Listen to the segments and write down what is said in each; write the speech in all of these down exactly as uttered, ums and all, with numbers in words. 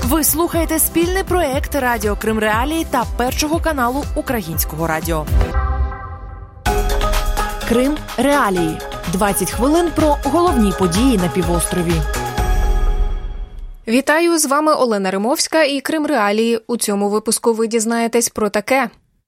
Ви слухаєте спільний проєкт Радіо Крим Реалії та Першого каналу Українського радіо. Крим Реалії. двадцять хвилин про головні події на півострові. Вітаю, з вами Олена Римовська і Крим Реалії. У цьому випуску ви дізнаєтесь про таке.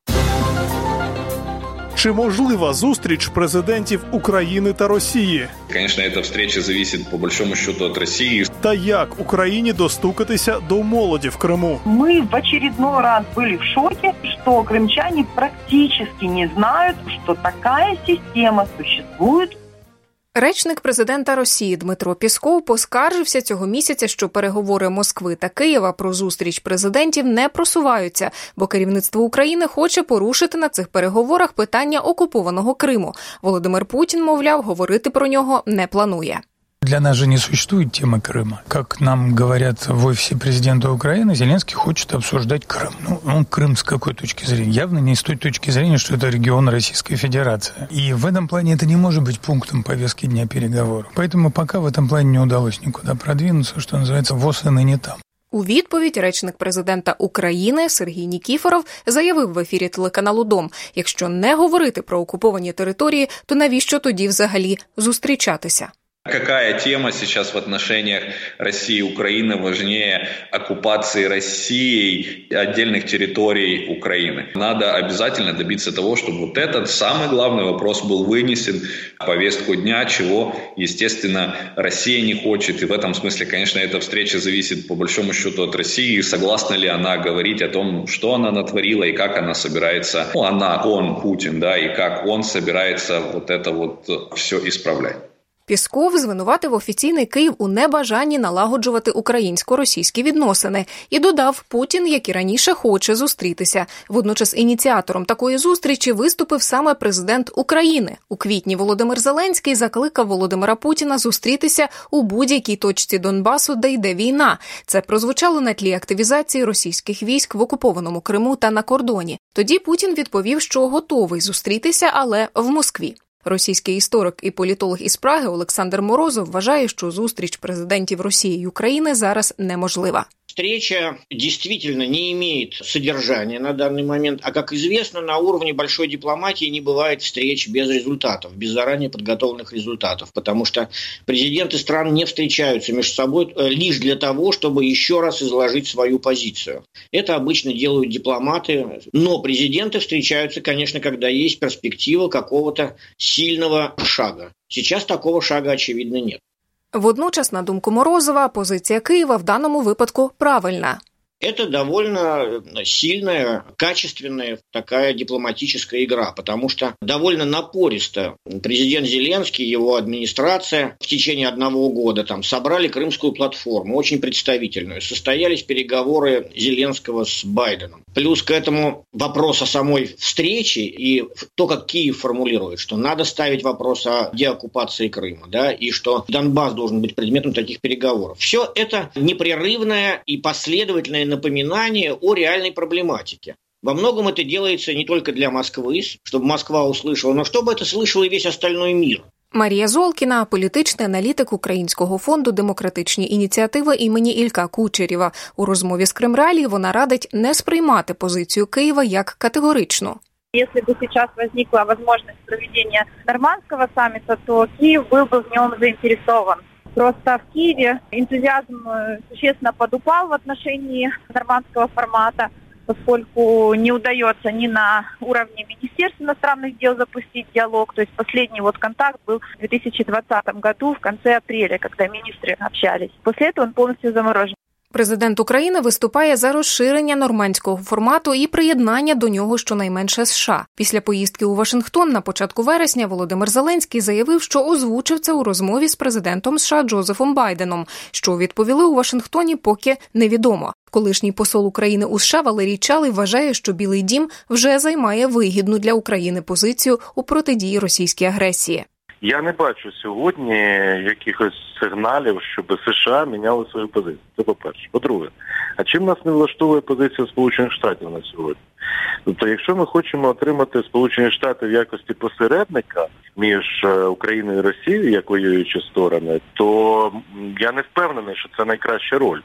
Чи можлива зустріч президентів України та Росії? Конечно, эта встреча зависит по большому счету от России. Та як Україні достукатися до молоді в Криму? Мы в очередной раз были в шоке, что крымчане практически не знают, что такая система существует. Речник президента Росії Дмитро Пєсков поскаржився цього місяця, що переговори Москви та Києва про зустріч президентів не просуваються, бо керівництво України хоче порушити на цих переговорах питання окупованого Криму. Володимир Путін, мовляв, говорити про нього не планує. Для нас же не существует темы Крыма. Как нам говорят в офисе президента Украины, Зеленский хочет обсуждать Крым. Ну, он Крым с какой точки зрения? Явно не с той точки зрения, что это регион Российской Федерации. И в этом плане это не может быть пунктом повестки дня переговоров. Поэтому пока в этом плане не удалось никуда продвинуться, что называется, ВОЗ и ныне там. У відповідь речник президента України Сергій Нікіфоров заявив в ефірі телеканалу «Дом», якщо не говорити про окуповані території, то навіщо тоді взагалі зустрічатися? Какая тема сейчас в отношениях России и Украины важнее оккупации Россией отдельных территорий Украины? Надо обязательно добиться того, чтобы вот этот самый главный вопрос был вынесен в повестку дня, чего, естественно, Россия не хочет. И в этом смысле, конечно, эта встреча зависит по большому счету от России. Согласна ли она говорить о том, что она натворила и как она собирается, ну, она, он, Путин, да, и как он собирается вот это вот все исправлять. Пєсков звинуватив офіційний Київ у небажанні налагоджувати українсько-російські відносини і додав, Путін, як і раніше, хоче зустрітися. Водночас ініціатором такої зустрічі виступив саме президент України. У квітні Володимир Зеленський закликав Володимира Путіна зустрітися у будь-якій точці Донбасу, де йде війна. Це прозвучало на тлі активізації російських військ в окупованому Криму та на кордоні. Тоді Путін відповів, що готовий зустрітися, але в Москві. Російський історик і політолог із Праги Олександр Морозов вважає, що зустріч президентів Росії і України зараз неможлива. Встреча действительно не имеет содержания на данный момент, а, как известно, на уровне большой дипломатии не бывает встреч без результатов, без заранее подготовленных результатов, потому что президенты стран не встречаются между собой лишь для того, чтобы еще раз изложить свою позицию. Это обычно делают дипломаты, но президенты встречаются, конечно, когда есть перспектива какого-то сильного шага. Сейчас такого шага, очевидно, нет. Водночас, на думку Морозова, позиція Києва в даному випадку правильна. Это довольно сильная, качественная такая дипломатическая игра, потому что довольно напористо президент Зеленский, его администрация в течение одного года там собрали крымскую платформу, очень представительную. Состоялись переговоры Зеленского с Байденом. Плюс к этому вопрос о самой встрече и то, как Киев формулирует, что надо ставить вопрос о деоккупации Крыма, да, и что Донбасс должен быть предметом таких переговоров. Все это непрерывное и последовательное напоминание о реальной проблематике. Во многом это делается не только для Москвы, чтобы Москва услышала, но чтобы это слышал и весь остальной мир. Марія Золкіна – політичний аналітик Українського фонду «Демократичні ініціативи» імені Ілька Кучерєва. У розмові з Крим Реалії вона радить не сприймати позицію Києва як категоричну. Если бы сейчас возникла возможность проведения нормандского саммита, то Киев был бы в нем заинтересован. Просто в Киеве энтузиазм существенно подупал в отношении нормандского формата, поскольку не удается ни на уровне Министерства иностранных дел запустить диалог. То есть последний вот контакт был в две тысячи двадцатом году, в конце апреля, когда министры общались. После этого он полностью заморожен. Президент України виступає за розширення нормандського формату і приєднання до нього щонайменше США. Після поїздки у Вашингтон на початку вересня Володимир Зеленський заявив, що озвучив це у розмові з президентом США Джозефом Байденом. Що відповіли у Вашингтоні, поки невідомо. Колишній посол України у США Валерій Чалий вважає, що Білий дім вже займає вигідну для України позицію у протидії російській агресії. Я не бачу сьогодні якихось сигналів, щоб США міняли свою позицію. Це по-перше. По-друге, а чим нас не влаштовує позиція Сполучених Штатів на сьогодні? Тобто, якщо ми хочемо отримати Сполучені Штати в якості посередника між Україною і Росією, як воюючі сторони, то я не впевнений, що це найкраща роль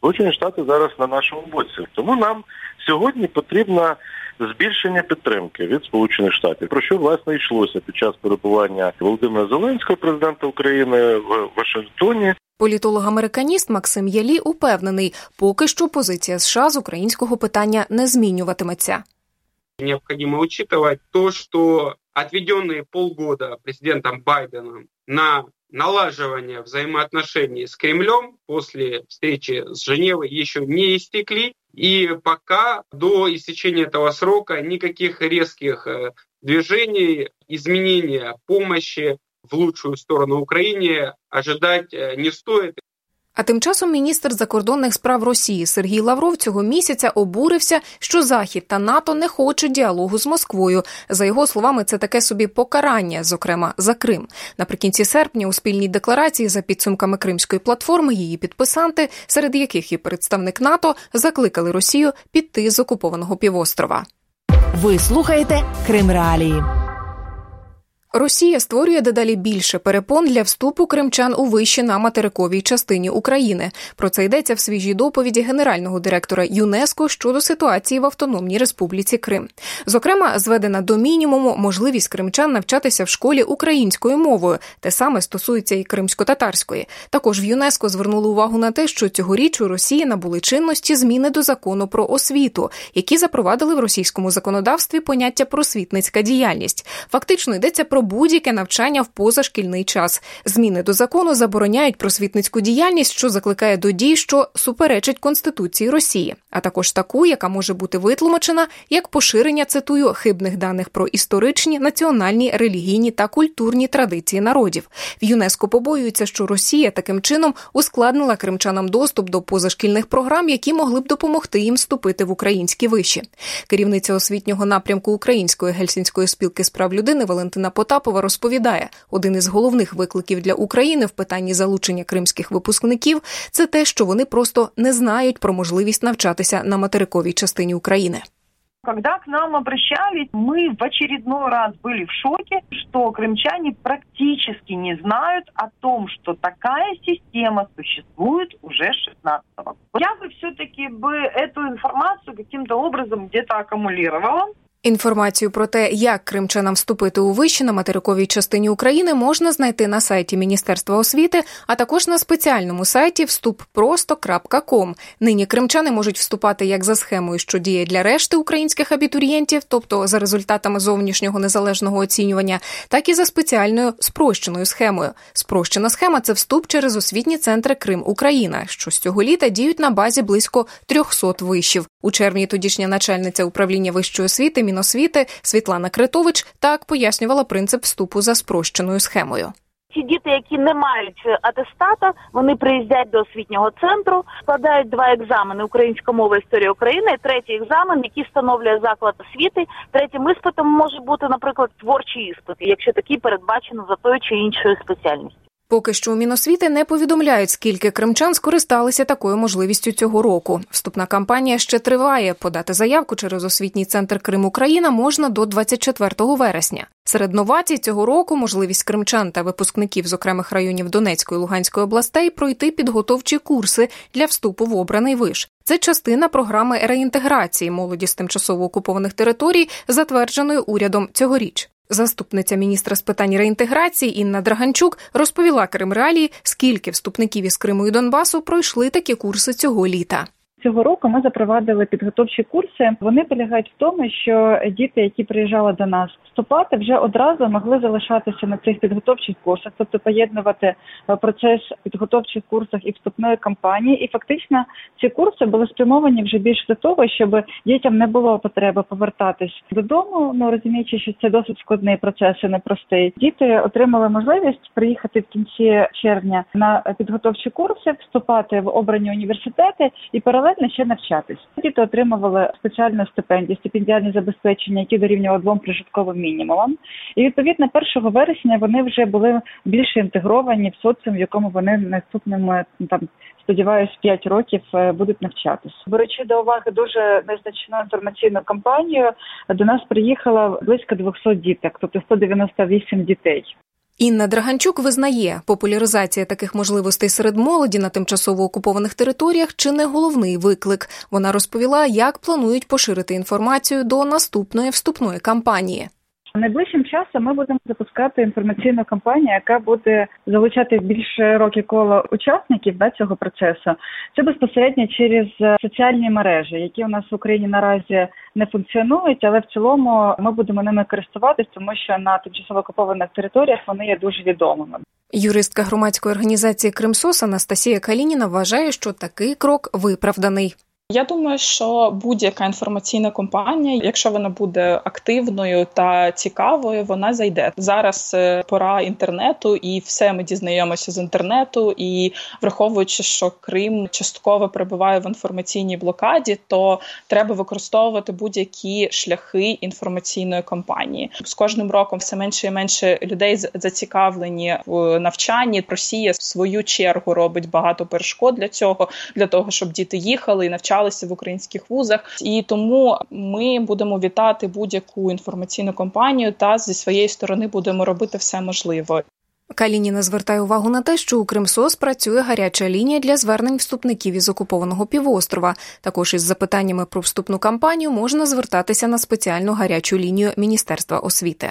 Сполучені Штати зараз на нашому боці. Тому нам сьогодні потрібно збільшення підтримки від Сполучених Штатів. Про що, власне, йшлося під час перебування Володимира Зеленського, президента України, в Вашингтоні. Політолог-американіст Максим Ялі упевнений, поки що позиція США з українського питання не змінюватиметься. Необходимо учитывать то, что отведенные полгода президентом Байденом на налаживание взаимоотношений с Кремлем после встречи с Женевой еще не истекли. И пока до истечения этого срока никаких резких движений, изменения помощи в лучшую сторону Украине ожидать не стоит. А тим часом міністр закордонних справ Росії Сергій Лавров цього місяця обурився, що Захід та НАТО не хочуть діалогу з Москвою. За його словами, це таке собі покарання, зокрема, за Крим. Наприкінці серпня у спільній декларації за підсумками Кримської платформи її підписанти, серед яких і представник НАТО, закликали Росію піти з окупованого півострова. Ви слухаєте Крим Реалії. Росія створює дедалі більше перепон для вступу кримчан у виші на материковій частині України. Про це йдеться в свіжій доповіді генерального директора ЮНЕСКО щодо ситуації в Автономній Республіці Крим. Зокрема, зведена до мінімуму можливість кримчан навчатися в школі українською мовою. Те саме стосується і кримсько-татарської. Також в ЮНЕСКО звернули увагу на те, що цьогоріч у Росії набули чинності зміни до закону про освіту, які запровадили в російському законодавстві поняття просвітницька діяльність. Фактично йдеться про будь-яке навчання в позашкільний час. Зміни до закону забороняють просвітницьку діяльність, що закликає до дій, що суперечить Конституції Росії, а також таку, яка може бути витлумачена як поширення, цитую, хибних даних про історичні, національні, релігійні та культурні традиції народів. В ЮНЕСКО побоюються, що Росія таким чином ускладнила кримчанам доступ до позашкільних програм, які могли б допомогти їм вступити в українські виші. Керівниця освітнього напрямку Української Гельсінської спілки з прав людини Валентина Потапова розповідає, один із головних викликів для України в питанні залучення кримських випускників – це те, що вони просто не знають про можливість навчатися на материковій частині України. Когда к нам обращались, мы в очередной раз были в шоке, что крымчане практически не знают о том, что такая система существует уже с шестнадцатого. Я бы все-таки бы эту информацию каким-то образом где-то аккумулировала. Інформацію про те, як кримчанам вступити у виші на материковій частині України, можна знайти на сайті Міністерства освіти, а також на спеціальному сайті вступ просто крапка ком. Нині кримчани можуть вступати як за схемою, що діє для решти українських абітурієнтів, тобто за результатами зовнішнього незалежного оцінювання, так і за спеціальною спрощеною схемою. Спрощена схема – це вступ через освітні центри Крим-Україна, що з цього літа діють на базі близько трьохсот вишів. У червні тодішня начальниця управління вищої освіти Міносвіти Світлана Критович так пояснювала принцип вступу за спрощеною схемою. Ті діти, які не мають атестата, вони приїздять до освітнього центру, складають два екзамени – українська мова, історія України, і третій екзамен, який встановлює заклад освіти. Третім іспитом може бути, наприклад, творчий іспит, якщо такий передбачено за тою чи іншою спеціальністю. Поки що у Міносвіти не повідомляють, скільки кримчан скористалися такою можливістю цього року. Вступна кампанія ще триває. Подати заявку через освітній центр Крим-Україна можна до двадцять четвертого вересня. Серед новацій цього року можливість кримчан та випускників з окремих районів Донецької і Луганської областей пройти підготовчі курси для вступу в обраний виш. Це частина програми реінтеграції молоді з тимчасово окупованих територій, затвердженої урядом цьогоріч. Заступниця міністра з питань реінтеграції Інна Драганчук розповіла Крим Реалії, скільки вступників із Криму і Донбасу пройшли такі курси цього літа. Цього року ми запровадили підготовчі курси. Вони полягають в тому, що діти, які приїжджали до нас вступати, вже одразу могли залишатися на цих підготовчих курсах, тобто поєднувати процес підготовчих курсах і вступної кампанії. І фактично ці курси були спрямовані вже більше до того, щоб дітям не було потреби повертатись додому, ну розуміючи, що це досить складний процес і непростий. Діти отримали можливість приїхати в кінці червня на підготовчі курси, вступати в обрані університети і паралельно ще навчатись. Діти отримували спеціальну стипендію, стипендіальне забезпечення, які дорівнювали двом прожитковим мінімумам. І відповідно першого вересня вони вже були більше інтегровані в соціум, в якому вони наступними, там, сподіваюсь, п'ять років будуть навчатись. Беручи до уваги дуже незначну інформаційну кампанію, до нас приїхало близько двохсот діток, тобто сто дев'яносто вісім дітей. Інна Драганчук визнає, популяризація таких можливостей серед молоді на тимчасово окупованих територіях чи не головний виклик. Вона розповіла, як планують поширити інформацію до наступної вступної кампанії. Найближчим часом ми будемо запускати інформаційну кампанію, яка буде залучати більш широке коло учасників да, цього процесу. Це безпосередньо через соціальні мережі, які у нас в Україні наразі не функціонують, але в цілому ми будемо ними користуватись, тому що на тимчасово окупованих територіях вони є дуже відомими. Юристка громадської організації «Кримсос» Анастасія Калініна вважає, що такий крок виправданий. Я думаю, що будь-яка інформаційна кампанія, якщо вона буде активною та цікавою, вона зайде. Зараз пора інтернету, і все ми дізнаємося з інтернету, і враховуючи, що Крим частково перебуває в інформаційній блокаді, то треба використовувати будь-які шляхи інформаційної кампанії. З кожним роком все менше і менше людей зацікавлені в навчанні. Росія в свою чергу робить багато перешкод для цього, для того, щоб діти їхали і навчали в українських вузах. І тому ми будемо вітати будь-яку інформаційну кампанію та зі своєї сторони будемо робити все можливе. Калініна звертає увагу на те, що у Кримсос працює гаряча лінія для звернень вступників із окупованого півострова. Також із запитаннями про вступну кампанію можна звертатися на спеціальну гарячу лінію Міністерства освіти.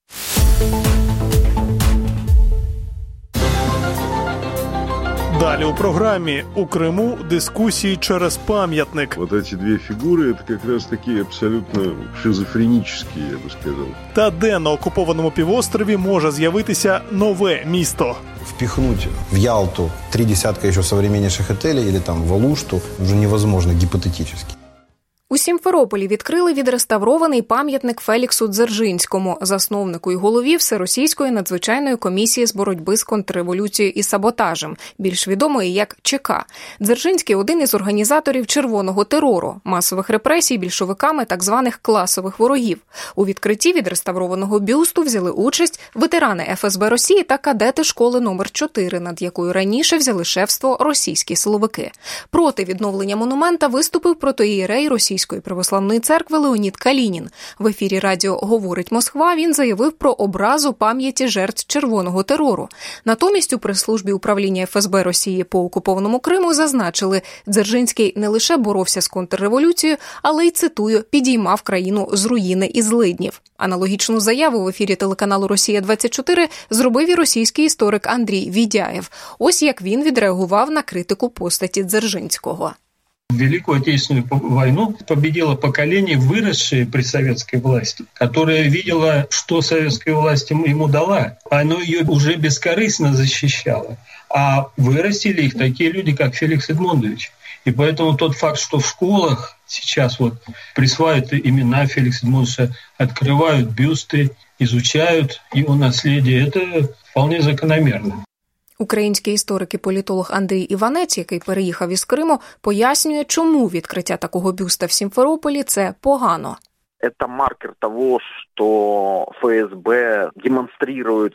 Далі у програмі «У Криму дискусії через пам'ятник». Вот эти две фигуры – это как раз такие абсолютно шизофренические, я бы сказал. Та де на окупованому півострові може з'явитися нове місто. Впихнуть в Ялту три десятка еще современнейших отелей или там в Алушту уже невозможно гипотетически. У Сімферополі відкрили відреставрований пам'ятник Феліксу Дзержинському, засновнику і голові Всеросійської надзвичайної комісії з боротьби з контрреволюцією і саботажем, більш відомої як ЧК. Дзержинський – один із організаторів червоного терору, масових репресій більшовиками так званих класових ворогів. У відкритті відреставрованого бюсту взяли участь ветерани еф ес бе Росії та кадети школи номер чотири, над якою раніше взяли шефство російські силовики. Проти відновлення монумента виступив протоієрей Російської Російської православної церкви Леонід Калінін. В ефірі радіо «Говорить Москва» він заявив про образу пам'яті жертв червоного терору. Натомість у прес-службі управління еф ес бе Росії по окупованому Криму зазначили, Дзержинський не лише боровся з контрреволюцією, але й, цитую, підіймав країну з руїни і злиднів. Аналогічну заяву в ефірі телеканалу «Росія-двадцять чотири» зробив і російський історик Андрій Відяєв. Ось як він відреагував на критику постаті Дзержинського. Великую Отечественную войну победило поколение, выросшее при советской власти, которое видело, что советская власть ему дала. Оно ее уже бескорыстно защищало. А вырастили их такие люди, как Феликс Эдмундович. И поэтому тот факт, что в школах сейчас вот присваивают имена Феликса Эдмундовича, открывают бюсты, изучают его наследие, это вполне закономерно. Український історик і політолог Андрій Іванець, який переїхав із Криму, пояснює, чому відкриття такого бюста в Сімферополі – це погано. Это маркер того, что эф эс бэ демонстрирует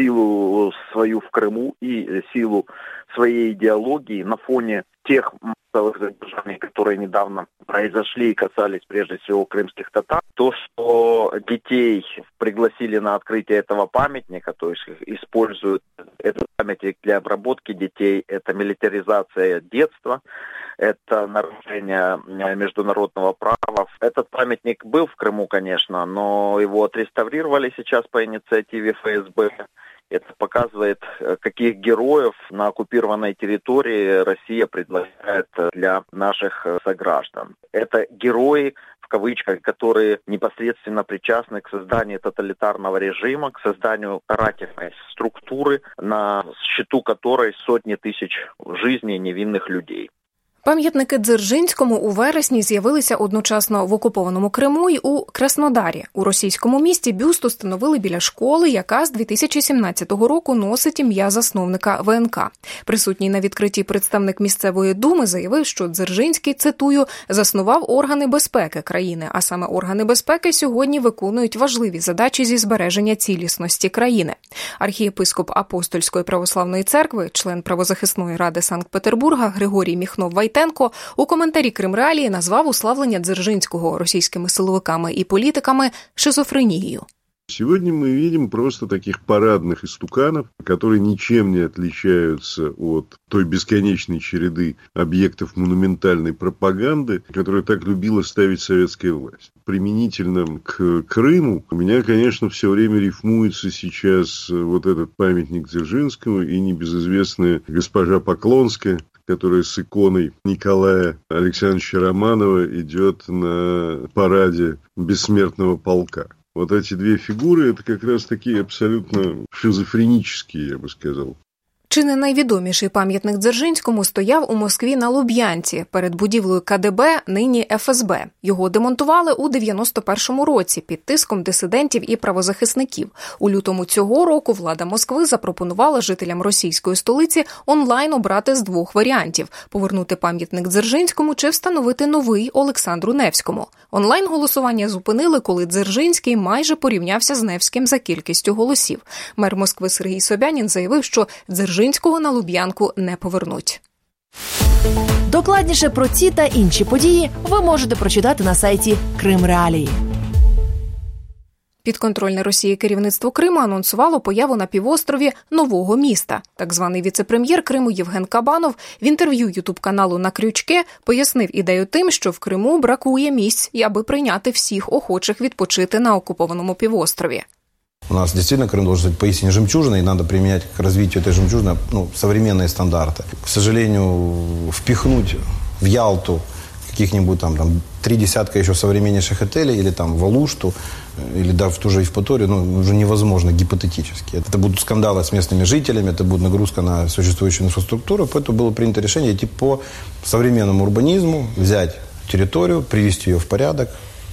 силу свою в Крыму и силу своей идеологии на фоне тех массовых задержаний, которые недавно произошли и касались прежде всего крымских татар. То, что детей пригласили на открытие этого памятника, то есть используют этот памятник для обработки детей, это милитаризация детства, это нарушение международного права. Этот памятник был в Крыму, конечно, но его отреставрировали сейчас по инициативе эф эс бэ. Это показывает, каких героев на оккупированной территории Россия предлагает для наших сограждан. Это герои, в кавычках, которые непосредственно причастны к созданию тоталитарного режима, к созданию карательной структуры, на счету которой сотни тысяч жизней невинных людей. Пам'ятники Дзержинському у вересні з'явилися одночасно в окупованому Криму і у Краснодарі. У російському місті бюст установили біля школи, яка з дві тисячі сімнадцятого року носить ім'я засновника ве ен ка. Присутній на відкритті представник місцевої думи заявив, що Дзержинський, цитую, заснував органи безпеки країни, а саме органи безпеки сьогодні виконують важливі задачі зі збереження цілісності країни. Архієпископ Апостольської православної церкви, член правозахисної ради Санкт-Петербурга Григорій Міхнов-Вайтенко у коментарі «Кримреалії» назвав уславлення Дзержинського російськими силовиками і політиками шизофренією. Сегодня мы видим просто таких парадных истуканов, которые ничем не отличаются от той бесконечной череды объектов монументальной пропаганды, которую так любила ставить советская власть. Применительно к Крыму у меня, конечно, все время рифмуется сейчас вот этот памятник Дзержинскому и небезызвестная госпожа Поклонская, которая с иконой Николая Александровича Романова идет на параде бессмертного полка. Вот эти две фигуры – это как раз такие абсолютно шизофренические, я бы сказал. Чи не найвідоміший пам'ятник Дзержинському стояв у Москві на Луб'янці перед будівлею ка де бе, нині еф ес бе. Його демонтували у дев'яносто першому році під тиском дисидентів і правозахисників. У лютому цього року влада Москви запропонувала жителям російської столиці онлайн обрати з двох варіантів – повернути пам'ятник Дзержинському чи встановити новий Олександру Невському. Онлайн-голосування зупинили, коли Дзержинський майже порівнявся з Невським за кількістю голосів. Мер Москви Сергій Собянін заявив, що Дзержинський Дзержинського на Луб'янку не повернуть. Докладніше про ці та інші події ви можете прочитати на сайті Крим Реалії. Підконтрольне Росії керівництво Криму анонсувало появу на півострові нового міста. Так званий віце-прем'єр Криму Євген Кабанов в інтерв'ю ютуб-каналу «На крючке» пояснив ідею тим, що в Криму бракує місць, аби прийняти всіх охочих відпочити на окупованому півострові. У нас действительно Крым должен быть поистине жемчужиной, и надо применять к развитию этой жемчужины ну, современные стандарты. К сожалению, впихнуть в Ялту каких-нибудь там, там три десятка еще современнейших отелей, или там в Алушту, или даже в ту же Евпаторию, ну, уже невозможно гипотетически. Это будут скандалы с местными жителями, это будет нагрузка на существующую инфраструктуру, поэтому было принято решение идти по современному урбанизму, взять территорию, привести ее в порядок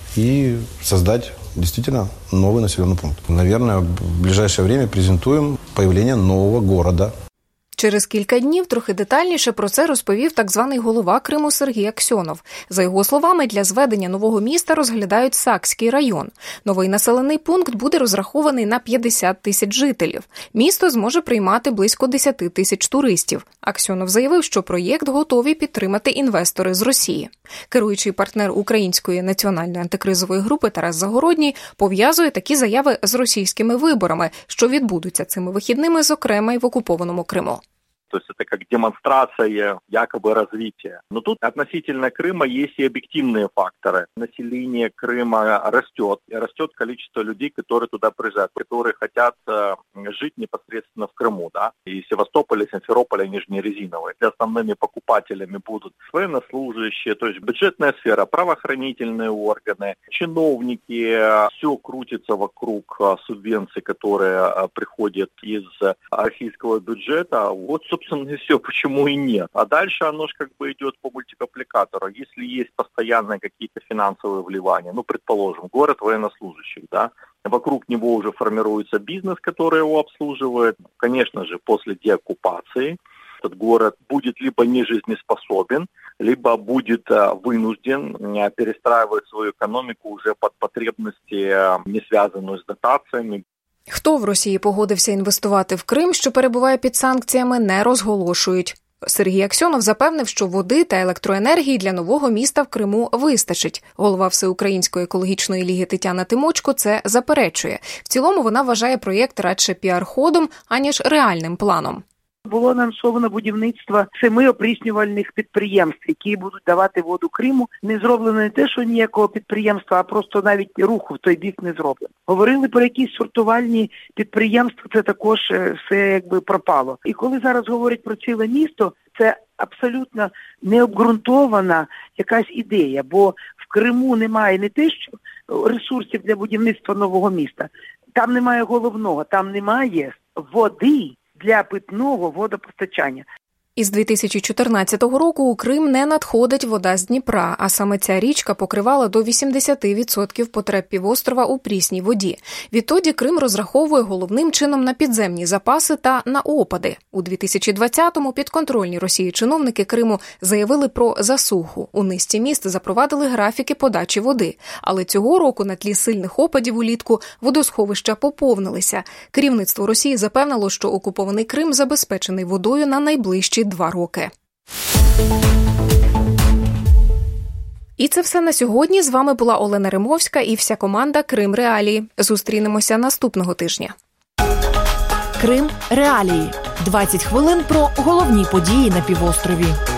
и создать действительно новый населенный пункт. Наверное, в ближайшее время презентуем появление нового города. Через кілька днів трохи детальніше про це розповів так званий голова Криму Сергій Аксьонов. За його словами, для зведення нового міста розглядають Сакський район. Новий населений пункт буде розрахований на п'ятдесят тисяч жителів. Місто зможе приймати близько десять тисяч туристів. Аксьонов заявив, що проєкт готові підтримати інвестори з Росії. Керуючий партнер Української національної антикризової групи Тарас Загородній пов'язує такі заяви з російськими виборами, що відбудуться цими вихідними, зокрема й в окупованому Криму. То есть это как демонстрация якобы развития. Но тут относительно Крыма есть и объективные факторы. Население Крыма растет. И растет количество людей, которые туда приезжают, которые хотят э, жить непосредственно в Крыму. Да? И Севастополь, и Симферополь, они же не резиновые. И основными покупателями будут военнослужащие, то есть бюджетная сфера, правоохранительные органы, чиновники. Все крутится вокруг субвенций, которые приходят из российского бюджета. Вот, собственно, и все, почему и нет. А дальше оно же как бы идет по мультипликатору. Если есть постоянные какие-то финансовые вливания, ну, предположим, город военнослужащих, да, вокруг него уже формируется бизнес, который его обслуживает. Конечно же, после деоккупации этот город будет либо нежизнеспособен, либо будет вынужден перестраивать свою экономику уже под потребности, не связанную с дотациями. Хто в Росії погодився інвестувати в Крим, що перебуває під санкціями, не розголошують. Сергій Аксьонов запевнив, що води та електроенергії для нового міста в Криму вистачить. Голова Всеукраїнської екологічної ліги Тетяна Тимочко це заперечує. В цілому вона вважає проєкт радше піар-ходом, аніж реальним планом. Було анонсовано будівництво семи опріснювальних підприємств, які будуть давати воду Криму. Не зроблено не те, що ніякого підприємства, а просто навіть руху в той бік не зроблено. Говорили про якісь сортувальні підприємства, це також все якби пропало. І коли зараз говорять про ціле місто, це абсолютно необґрунтована якась ідея, бо в Криму немає не те, що ресурсів для будівництва нового міста, там немає головного, там немає води для питного водопостачання. Із дві тисячі чотирнадцятого року у Крим не надходить вода з Дніпра, а саме ця річка покривала до вісімдесят відсотків потреб півострова у прісній воді. Відтоді Крим розраховує головним чином на підземні запаси та на опади. У дві тисячі двадцятому підконтрольні Росії чиновники Криму заявили про засуху. У низці міст запровадили графіки подачі води. Але цього року на тлі сильних опадів улітку водосховища поповнилися. Керівництво Росії запевнило, що окупований Крим забезпечений водою на найближчі два роки. І це все на сьогодні. З вами була Олена Римовська і вся команда Крим Реалії. Зустрінемося наступного тижня. Крим Реалії. двадцять хвилин про головні події на півострові.